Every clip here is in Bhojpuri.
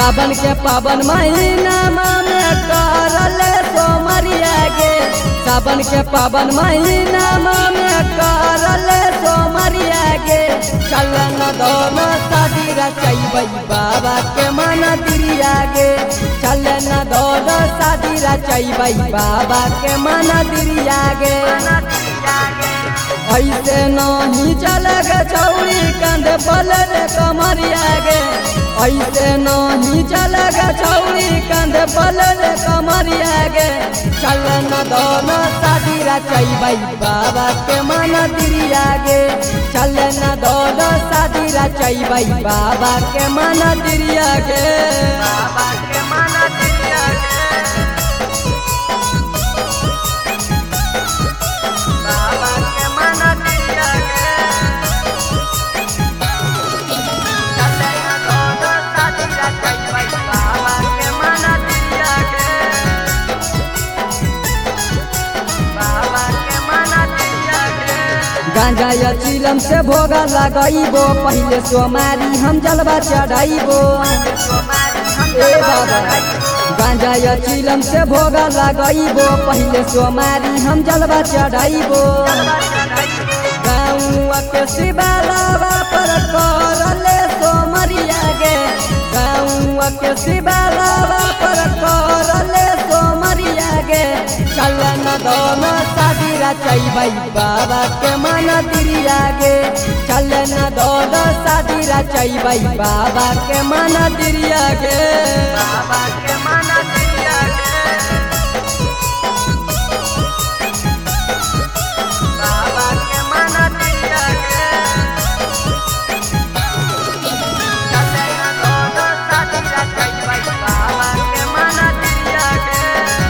सावन के पावन महीना में करल सोमरिया गे। सावन के पावन महीना में करल सोमरिया गे। चलन दोनों शादी रचैबै बाबा के मंदिरिया गे। चलन दोनों शादी रचैबै बाबा के मंदिरिया गे। ऐसे नहीं चलग छौरी कंध बलर कमरिया गे। ऐसे नहीं चलग छौरी कंध बलर कमरिया गे। चलन दोनों शादी रचैबै बाबा के मंदिरिया गे। चलन दोनों शादी रचैबै बाबा के मंदिरिया गे। बाबा के मंदिरिया गे। बाबा के मंदिरिया गे। चलन दोनों शादी रचैबै बाबा के मंदिरिया गे। बाबा के मंदिरिया गे। गांजा या चिलम से भोगा लगाइबो पहले सोमारी हम जलवा चढ़ाइबो। ए बाबा गांजा या चिलम से भोगा लगाइबो पहले सोमारी हम जलवा चढ़ाइबो। गाँव के शिवालावा पर करले सोमरिया गे। गाँव के शिवालावा पर करले सोमरिया गे। चलन दोनों शादी रचैबै बाबा के मंदिरिया गे। चलन दोनों शादी रचैबै बाबा के मंदिरिया गे। बाबा के मंदिरिया गे। बाबा के मंदिरिया गे। चलन दोनों शादी रचैबै बाबा के मंदिरिया गे।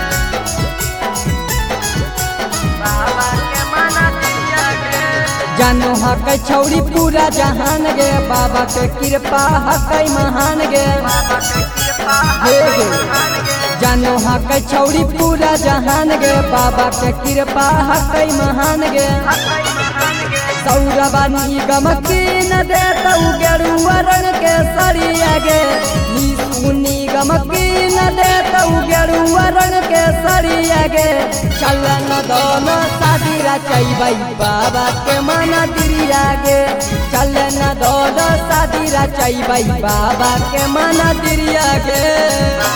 बाबा के मंदिरिया गे। जानो हक छौरी पूरा जहान गे। बाबा के कृपा हक महान गे। बाबा के कृपा जानो हक छौरी पूरा जहान गे। बाबा के कृपा हक महान गे। सौरवा निगम कीन देतौ गेरुआ रंग के सरिया गे। निशु निगम कीन देतौ गेरुआ रंग के सरिया गे। चलन दोनों शादी रचैबै बाबा के मंदिरिया गे। चलन दोनों शादी रचैबै बाबा के मंदिरिया गे।